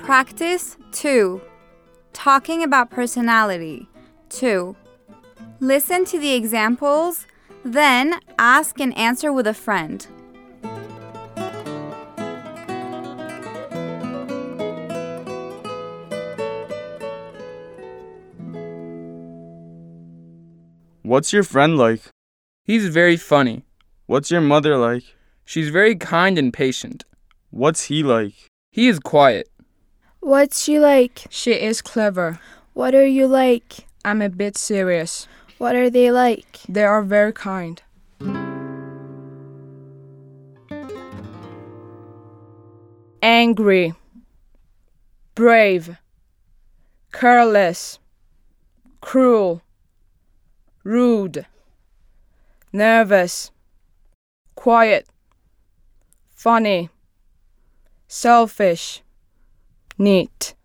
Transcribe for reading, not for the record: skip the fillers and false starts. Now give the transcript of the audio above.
Practice 2. Talking about personality. 2. Listen to the examples, then ask and answer with a friend. What's your friend like? He's very funny. What's your mother like? She's very kind and patient. What's he like? He is quiet. What's she like? She is clever. What are you like? I'm a bit serious. What are they like? They are very kind. Angry, brave, careless, cruel, rude, nervous, quiet, funny, selfish, neat.